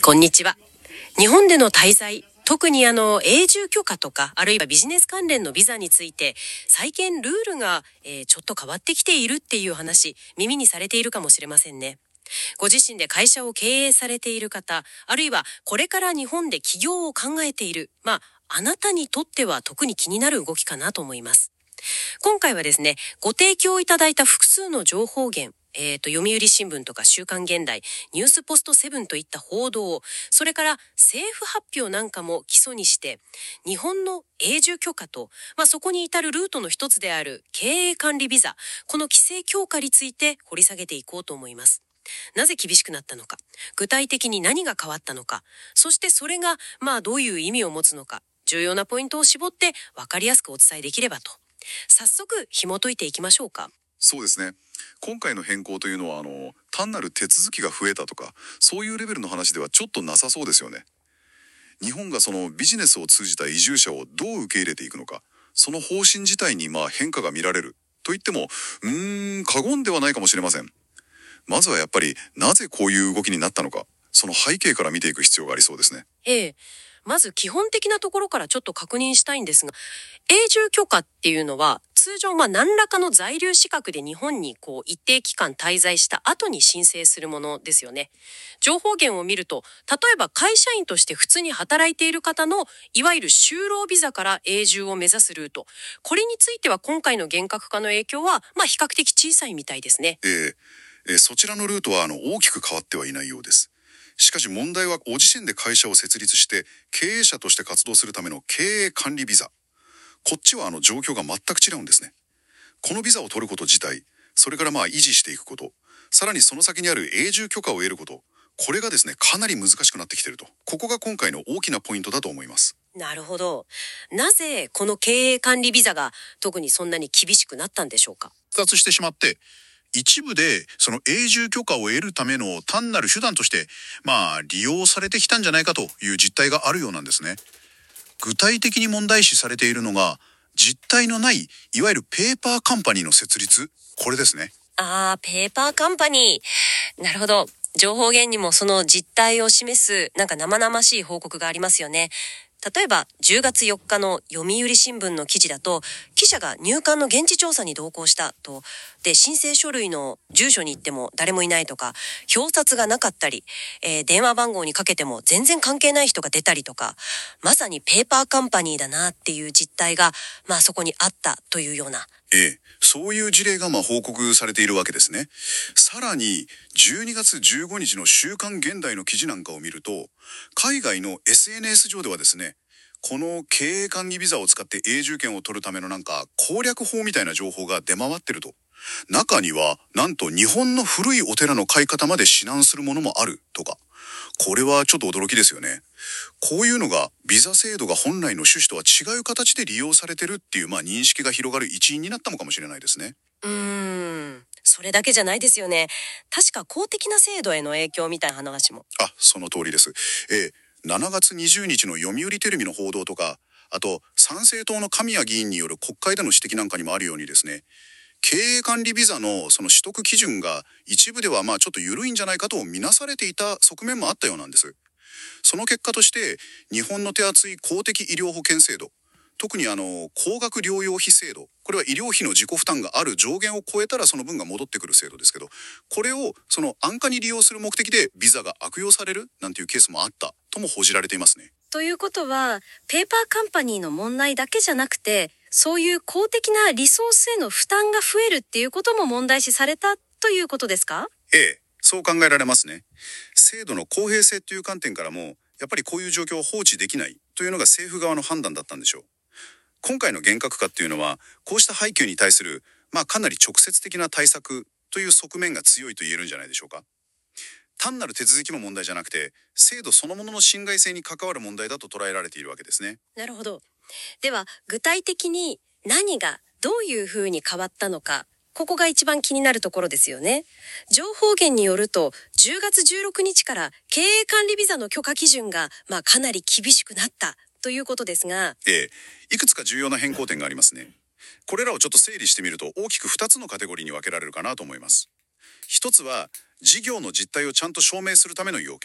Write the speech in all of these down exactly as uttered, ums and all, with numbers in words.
こんにちは。日本での滞在、特にあの永住許可とかあるいはビジネス関連のビザについて最近ルールが、えーちょっと変わってきているっていう話、耳にされているかもしれませんね。ご自身で会社を経営されている方、あるいはこれから日本で起業を考えている、まああなたにとっては特に気になる動きかなと思います。今回はですね、ご提供いただいた複数の情報源、えーと、読売新聞とか週刊現代、ニュースポストセブンといった報道、それから政府発表なんかも基礎にして、日本の永住許可と、まあ、そこに至るルートの一つである経営管理ビザ、この規制強化について掘り下げていこうと思います。なぜ厳しくなったのか、具体的に何が変わったのか、そしてそれがまあどういう意味を持つのか、重要なポイントを絞って分かりやすくお伝えできればと。早速紐解いていきましょうか。 そうですね。今回の変更というのはあの単なる手続きが増えたとかそういうレベルの話ではちょっとなさそうですよね。日本がそのビジネスを通じた移住者をどう受け入れていくのか、その方針自体にまあ変化が見られると言ってもうーん過言ではないかもしれません。まずはやっぱりなぜこういう動きになったのか、その背景から見ていく必要がありそうですね。 ええ。まず基本的なところからちょっと確認したいんですが、永住許可っていうのは通常まあ何らかの在留資格で日本にこう一定期間滞在した後に申請するものですよね。情報源を見ると、例えば会社員として普通に働いている方のいわゆる就労ビザから永住を目指すルート、これについては今回の厳格化の影響はまあ比較的小さいみたいですね。 えーえーそちらのルートはあの大きく変わってはいないようです。しかし問題はご自身で会社を設立して経営者として活動するための経営管理ビザ。こっちはあの状況が全く違うんですね。このビザを取ること自体、それからまあ維持していくこと、さらにその先にある永住許可を得ること、これがですねかなり難しくなってきていると。ここが今回の大きなポイントだと思います。 なるほど。なぜこの経営管理ビザが特にそんなに厳しくなったんでしょうか。 復活してしまって、一部でその永住許可を得るための単なる手段としてまあ利用されてきたんじゃないかという実態があるようなんですね。具体的に問題視されているのが実態のないいわゆるペーパーカンパニーの設立、これですね。 ああ、ペーパーカンパニー。なるほど。情報源にもその実態を示すなんか生々しい報告がありますよね。例えばじゅうがつよっかの読売新聞の記事だと、記者が入管の現地調査に同行したと。で、申請書類の住所に行っても誰もいないとか、表札がなかったり、えー電話番号にかけても全然関係ない人が出たりとか、まさにペーパーカンパニーだなっていう実態が、まあそこにあったというような。 ええ、そういう事例がまあ報告されているわけですね。さらにじゅうにがつじゅうごにちの週刊現代の記事なんかを見ると、海外の エスエヌエス 上ではですね、この経営管理ビザを使って永住権を取るためのなんか攻略法みたいな情報が出回ってると。中にはなんと日本の古いお寺の買い方まで指南するものもあるとか。これはちょっと驚きですよね。こういうのがビザ制度が本来の趣旨とは違う形で利用されてるっていうまあ認識が広がる一因になったのかもしれないですね。 うーん、それだけじゃないですよね。確か公的な制度への影響みたいな話も。 あ、その通りです。えー、しちがつにじゅうにちの読売テレビの報道とか、あと参政党の神谷議員による国会での指摘なんかにもあるようにですね、経営管理ビザのその取得基準が一部ではまあちょっと緩いんじゃないかと見なされていた側面もあったようなんです。その結果として日本の手厚い公的医療保険制度、特にあの高額療養費制度、これは医療費の自己負担がある上限を超えたらその分が戻ってくる制度ですけど、これをその安価に利用する目的でビザが悪用されるなんていうケースもあったとも報じられていますね。 ということは、ペーパーカンパニーの問題だけじゃなくて、そういう公的なリソースへの負担が増えるっていうことも問題視されたということですか？ ええ、そう考えられますね。制度の公平性という観点からも、やっぱりこういう状況を放置できないというのが政府側の判断だったんでしょう。今回の厳格化っていうのは、こうした背景に対する、まあかなり直接的な対策という側面が強いと言えるんじゃないでしょうか。単なる手続きの問題じゃなくて、制度そのものの信頼性に関わる問題だと捉えられているわけですね。 なるほど。では、具体的に何がどういうふうに変わったのか、ここが一番気になるところですよね。情報源によると、じゅうがつじゅうろくにちから経営管理ビザの許可基準が、まあ、かなり厳しくなったということですが、 ええ、いくつか重要な変更点がありますね。これらをちょっと整理してみると大きくふたつのカテゴリーに分けられるかなと思います。一つは事業の実態をちゃんと証明するための要件。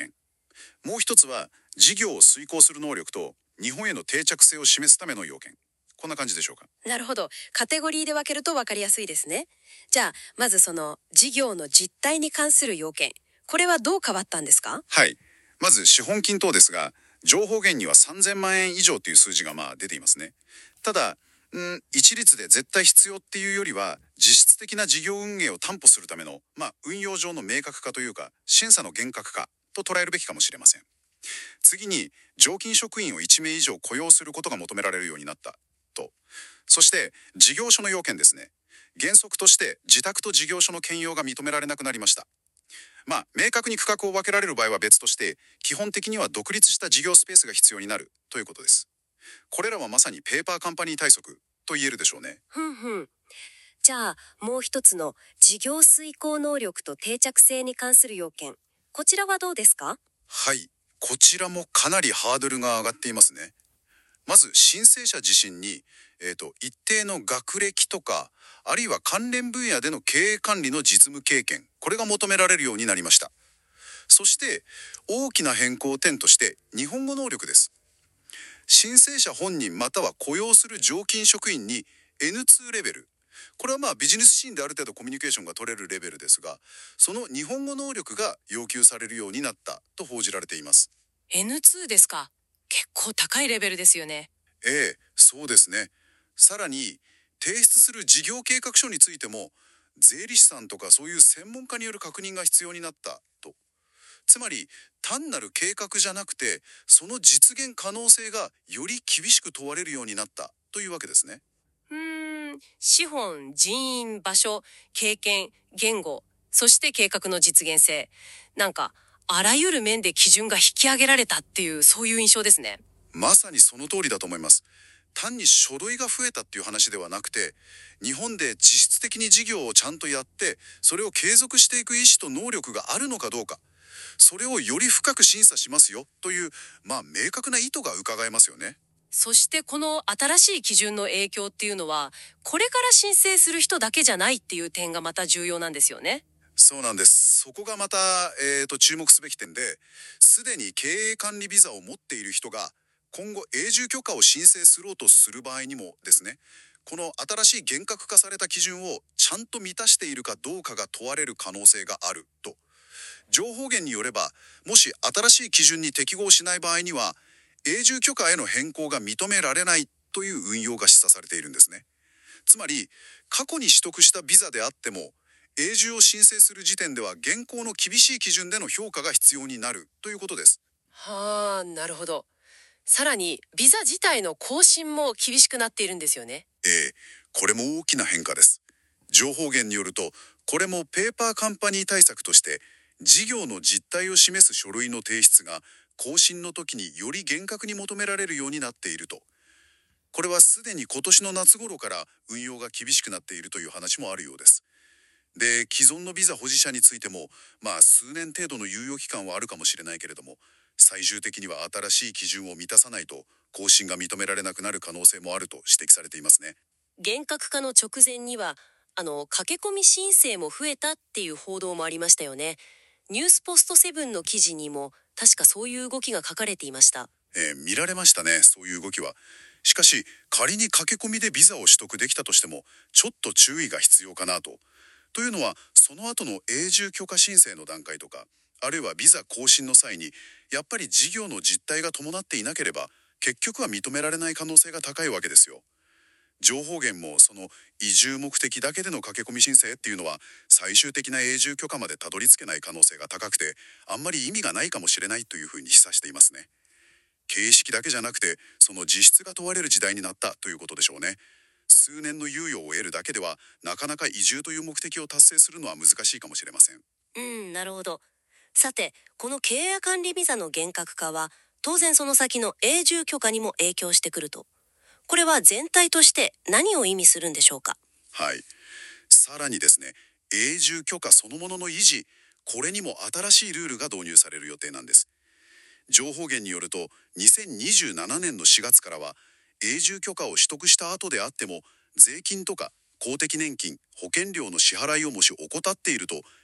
もう一つは事業を遂行する能力と日本への定着性を示すための要件。こんな感じでしょうか。 なるほど。カテゴリーで分けると分かりやすいですね。じゃあ、まずその事業の実態に関する要件。これはどう変わったんですか？ はい。まず資本金等ですが、情報源にはさんぜんまんえん以上という数字がまあ出ていますね。ただ、うん一律で絶対必要っていうよりは、実質的な事業運営を担保するための、まあ、運用上の明確化というか、審査の厳格化と捉えるべきかもしれません。次に、常勤職員をいちめい以上雇用することが求められるようになったと。そして、事業所の要件ですね。原則として自宅と事業所の兼用が認められなくなりました。まあ、明確に区画を分けられる場合は別として、基本的には独立した事業スペースが必要になるということです。これらはまさにペーパーカンパニー対策と言えるでしょうね。 ふんふん。じゃあ、もう一つの事業遂行能力と定着性に関する要件。こちらはどうですか？ はい。こちらもかなりハードルが上がっていますね。まず申請者自身に、えーと、一定の学歴とか、あるいは関連分野での経営管理の実務経験、これが求められるようになりました。そして大きな変更点として日本語能力です。申請者本人または雇用する常勤職員に エヌツー レベル。これはまあビジネスシーンである程度コミュニケーションが取れるレベルですが、その日本語能力が要求されるようになったと報じられています。 エヌツー ですか。結構高いレベルですよね。 ええ、そうですね。さらに提出する事業計画書についても税理士さんとかそういう専門家による確認が必要になったと。つまり単なる計画じゃなくて、その実現可能性がより厳しく問われるようになったというわけですね。 うーん、資本、人員、場所、経験、言語、そして計画の実現性。なんか、あらゆる面で基準が引き上げられたっていう、そういう印象ですね。 まさにその通りだと思います。単に書類が増えたっていう話ではなくて、日本で実質的に事業をちゃんとやって、それを継続していく意思と能力があるのかどうか、それをより深く審査しますよという、まあ明確な意図が伺えますよね。 そしてこの新しい基準の影響っていうのは、これから申請する人だけじゃないっていう点がまた重要なんですよね。 そうなんです。そこがまた、えーと、注目すべき点で、すでに経営管理ビザを持っている人が、今後永住許可を申請すろうとする場合にもですね、この新しい厳格化された基準をちゃんと満たしているかどうかが問われる可能性があると。情報源によれば、もし新しい基準に適合しない場合には、永住許可への変更が認められないという運用が示唆されているんですね。つまり、過去に取得したビザであっても、永住を申請する時点では現行の厳しい基準での評価が必要になるということです。 はあ、なるほど。さらに、ビザ自体の更新も厳しくなっているんですよね。 ええ、これも大きな変化です。情報源によると、これもペーパーカンパニー対策として、事業の実態を示す書類の提出が更新の時により厳格に求められるようになっていると。これはすでに今年の夏頃から運用が厳しくなっているという話もあるようです。で、既存のビザ保持者についても、まあ数年程度の猶予期間はあるかもしれないけれども、最終的には新しい基準を満たさないと更新が認められなくなる可能性もあると指摘されていますね。 厳格化の直前には、あの、駆け込み申請も増えたっていう報道もありましたよね。ニュースポストセブンの記事にも確かそういう動きが書かれていました。 えー見られましたね、そういう動きは。しかし、仮に駆け込みでビザを取得できたとしても、ちょっと注意が必要かなと。というのは、その後の永住許可申請の段階とか、あるいはビザ更新の際に、やっぱり事業の実態が伴っていなければ、結局は認められない可能性が高いわけですよ。情報源もその移住目的だけでの駆け込み申請っていうのは、最終的な永住許可までたどり着けない可能性が高くて、あんまり意味がないかもしれないというふうに示唆していますね。形式だけじゃなくて、その実質が問われる時代になったということでしょうね。数年の猶予を得るだけでは、なかなか移住という目的を達成するのは難しいかもしれません。 うん、なるほど。さて、この経営管理ビザの厳格化は、当然その先の永住許可にも影響してくると。これは全体として何を意味するんでしょうか？ はい。さらにですね、永住許可そのものの維持、これにも新しいルールが導入される予定なんです。情報源によると、にせんにじゅうななねんのしがつからは、永住許可を取得した後であっても、税金とか公的年金、保険料の支払いをもし怠っていると、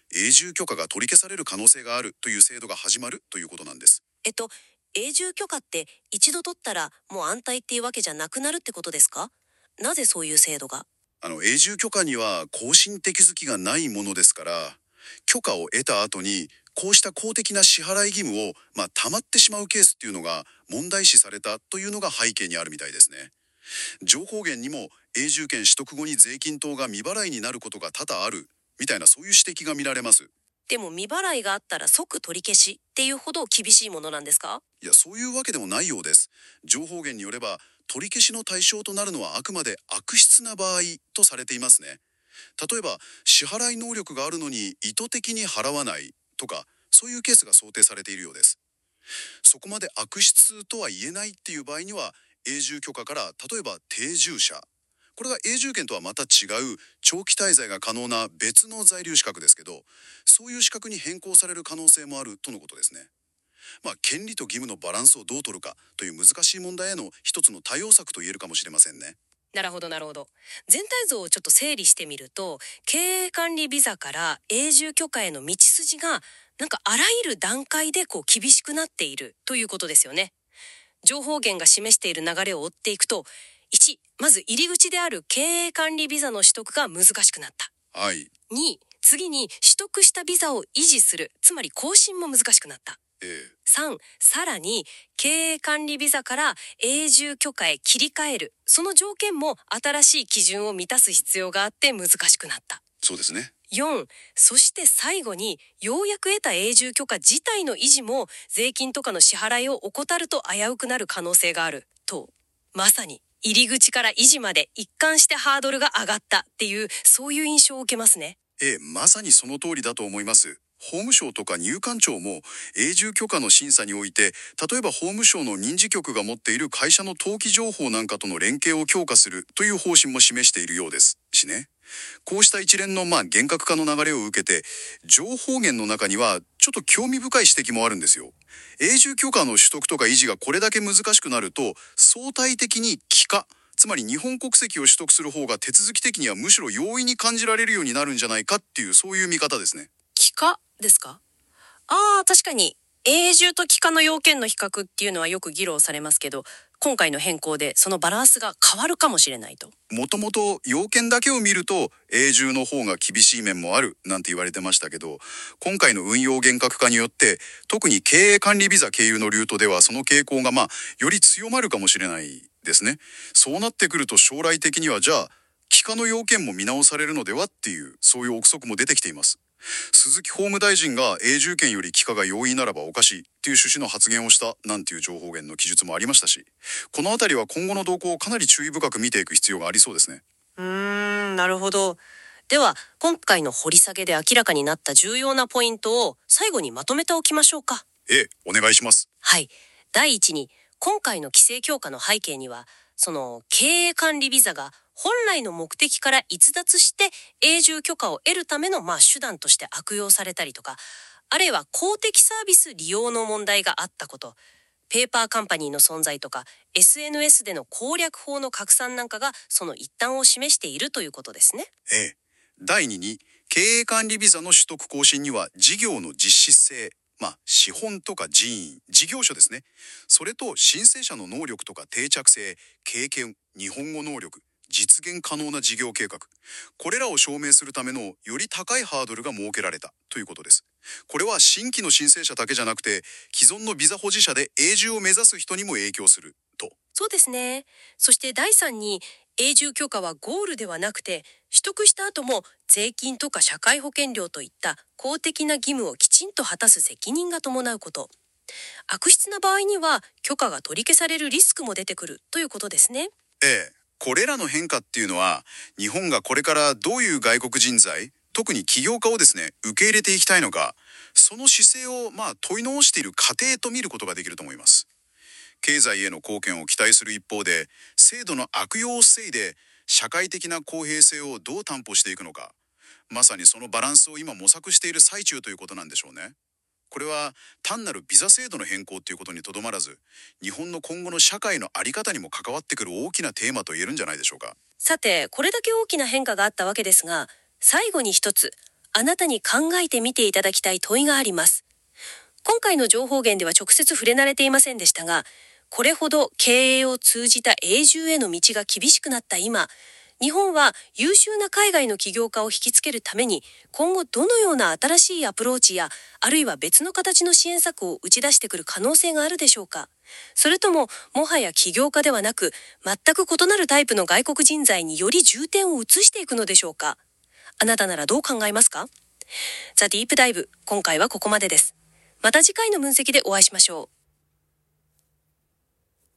永住許可が取り消される可能性があるという制度が始まるということなんです。 えっと、永住許可って一度取ったらもう安泰っていうわけじゃなくなるってことですか？なぜそういう制度が？ あの永住許可には更新手続きがないものですから、許可を得た後にこうした公的な支払い義務を、まあ、溜まってしまうケースっていうのが問題視されたというのが背景にあるみたいですね。情報源にも永住権取得後に税金等が未払いになることが多々あるみたいな、そういう指摘が見られます。 でも未払いがあったら即取り消しっていうほど厳しいものなんですか？ いや、そういうわけでもないようです。情報源によれば取り消しの対象となるのはあくまで悪質な場合とされていますね。例えば支払い能力があるのに意図的に払わないとか、そういうケースが想定されているようです。そこまで悪質とは言えないっていう場合には、永住許可から例えば定住者、これが永住権とはまた違う長期滞在が可能な別の在留資格ですけど、そういう資格に変更される可能性もあるとのことですね。まあ、権利と義務のバランスをどう取るかという難しい問題への一つの対応策と言えるかもしれませんね。 なるほどなるほど。全体像をちょっと整理してみると、経営管理ビザから永住許可への道筋がなんかあらゆる段階でこう厳しくなっているということですよね。情報源が示している流れを追っていくと、いち、まず入り口である経営管理ビザの取得が難しくなった。 はい。 に、次に取得したビザを維持する、つまり更新も難しくなった。 ええ。 さん、さらに経営管理ビザから永住許可へ切り替える、その条件も新しい基準を満たす必要があって難しくなった。 そうですね。 よん、そして最後にようやく得た永住許可自体の維持も税金とかの支払いを怠ると危うくなる可能性があると、まさに入り口から維持まで一貫してハードルが上がったっていう、そういう印象を受けますね。 ええ、まさにその通りだと思います。法務省とか入管庁も永住許可の審査において、例えば法務省の認事局が持っている会社の登記情報なんかとの連携を強化するという方針も示しているようですしね。こうした一連のまあ厳格化の流れを受けて、情報源の中にはちょっと興味深い指摘もあるんですよ。永住許可の取得とか維持がこれだけ難しくなると、相対的に帰化、つまり日本国籍を取得する方が手続き的にはむしろ容易に感じられるようになるんじゃないかっていう、そういう見方ですね。 帰化ですか？ああ、確かに永住と帰化の要件の比較っていうのはよく議論されますけど、今回の変更でそのバランスが変わるかもしれないと。 もともと要件だけを見ると永住の方が厳しい面もあるなんて言われてましたけど、今回の運用厳格化によって特に経営管理ビザ経由のルートではその傾向がまあより強まるかもしれないですね。そうなってくると将来的にはじゃあ帰化の要件も見直されるのではっていう、そういう憶測も出てきています。鈴木法務大臣が永住権より帰化が容易ならばおかしいっていう趣旨の発言をしたなんていう情報源の記述もありましたし、このあたりは今後の動向をかなり注意深く見ていく必要がありそうですね。 うーん、なるほど。では今回の掘り下げで明らかになった重要なポイントを最後にまとめておきましょうか。 ええ、お願いします。 はい。第一に、今回の規制強化の背景には、その経営管理ビザが本来の目的から逸脱して永住許可を得るためのまあ手段として悪用されたりとか、あるいは公的サービス利用の問題があったこと、ペーパーカンパニーの存在とか エスエヌエス での攻略法の拡散なんかがその一端を示しているということですね。 ええ。第二に、経営管理ビザの取得更新には事業の実質性、まあ資本とか人員、事業所ですね。それと申請者の能力とか定着性、経験、日本語能力、実現可能な事業計画、これらを証明するためのより高いハードルが設けられたということです。これは新規の申請者だけじゃなくて、既存のビザ保持者で永住を目指す人にも影響すると。 そうですね。そして第三に、永住許可はゴールではなくて、取得した後も税金とか社会保険料といった公的な義務をきちんと果たす責任が伴うこと。悪質な場合には許可が取り消されるリスクも出てくるということですね。 ええ、これらの変化っていうのは、日本がこれからどういう外国人材、特に起業家をですね、受け入れていきたいのか、その姿勢をまあ問い直している過程と見ることができると思います。経済への貢献を期待する一方で、制度の悪用を防いで社会的な公平性をどう担保していくのか、まさにそのバランスを今模索している最中ということなんでしょうね。これは単なるビザ制度の変更ということにとどまらず、日本の今後の社会の在り方にも関わってくる大きなテーマと言えるんじゃないでしょうか。 さて、これだけ大きな変化があったわけですが、最後に一つ、 あなたに考えてみていただきたい問いがあります。今回の情報源では直接触れられていませんでしたが、これほど経営を通じた永住への道が厳しくなった今、日本は優秀な海外の起業家を引きつけるために、今後どのような新しいアプローチや、あるいは別の形の支援策を打ち出してくる可能性があるでしょうか。それとも、もはや起業家ではなく、全く異なるタイプの外国人材により重点を移していくのでしょうか。あなたならどう考えますか？ザ・ディープダイブ、今回はここまでです。また次回の分析でお会いしましょう。